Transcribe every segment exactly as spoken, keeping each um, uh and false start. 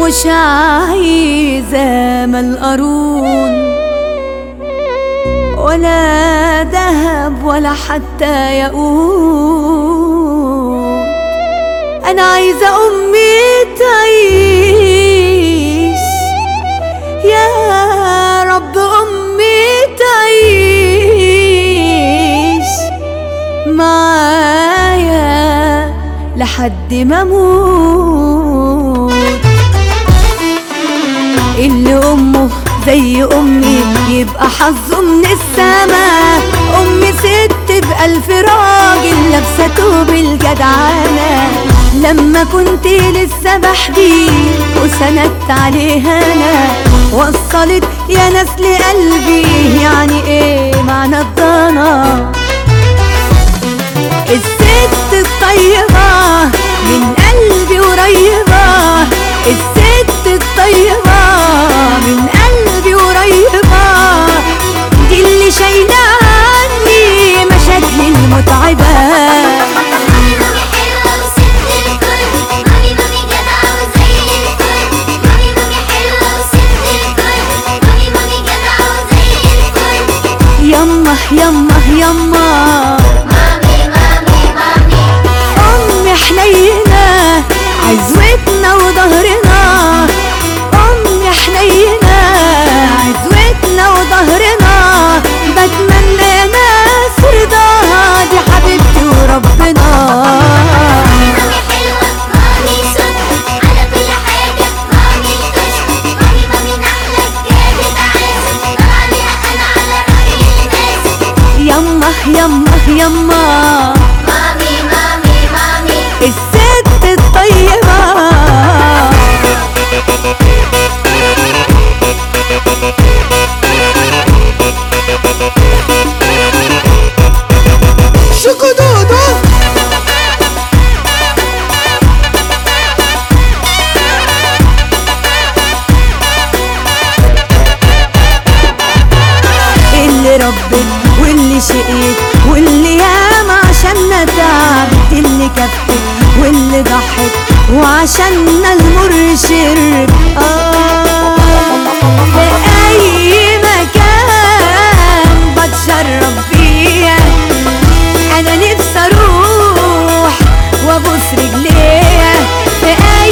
مش عايزة مال قارون ولا دهب ولا حتى ياقوت. أنا عايزة أمي تعيش، يا رب أمي تعيش معايا لحد ما أموت. اللي أمه زي أمي يبقى حظه من السما. أمي ست بألف راجل لابسة توب الجدعانة، لما كنت لسه بحبي وسندت عليها أنا، وصلت يا ناس لقلبي يعني إيه معنى الضنا. الست الطيبة من قلبي قريبة، الست الطيبة من قلبي قريبة، دي اللي شايلة عني مشاكلي المتعبة. مامي مامي حلوة وست الكل، مامي مامي جدعة وزي الفل، مامي مامي حلوة وست الكل، مامي مامي جدعة وزي الفل. يما يما يما مامي مامي مامي أمي حنينة عزوتنا وظهرنا، أمي حنينة عزوتنا وظهرنا، بتمنى ناس رضاها دي حبيبتي وربنا. مامي مامي حلوة، مامي سكر على كل حاجة، مامي كشف، مامي مامي نحلة جابت عازم، طلع بيها أنا على رأي الناس. يما يما يما مامي مامي مامي الست الطيبة. شكودودو اللي ربت واللي شقيت واللي ياما عشاننا تعبت، اللي كفت واللي ضحت وعشاننا المر شرب. آه في أي مكان بتشرب فيها أنا نفسي أروح وأبوس رجليها. في أي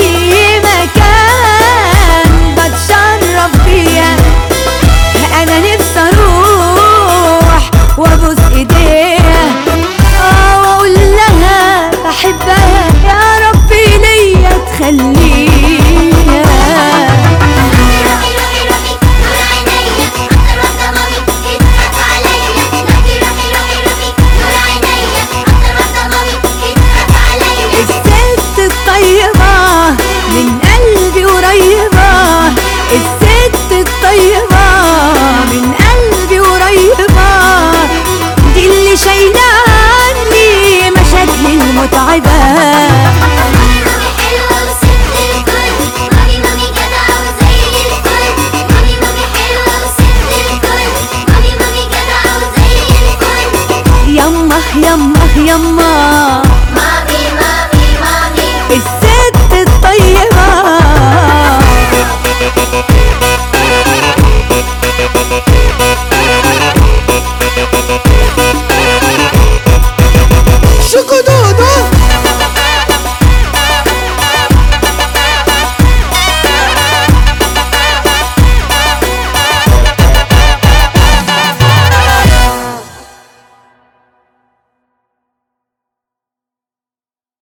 مكان بتشرب فيها أنا نفسي أروح وأبوس إيديها، آه وأقول لها بحبها يا ربي ليا تخليها. روحي روحي روحي نور عينيا، أكتر واحدة مامي تضحك عليا. روحي روحي روحي روحي نور عينيا، أكتر واحدة مامي تضحك عليا. الست الطيبة من قلبي قريبة، الست الطيبة من قلبي قريبة، دي اللي شايلة عني مشاكلي المتعبة. مامي مامي حلوة وست الكل، مامي مامي جدعة وزي الفل، مامي مامي حلوة وست الكل، مامي مامي جدعة وزي الفل. يما يما يما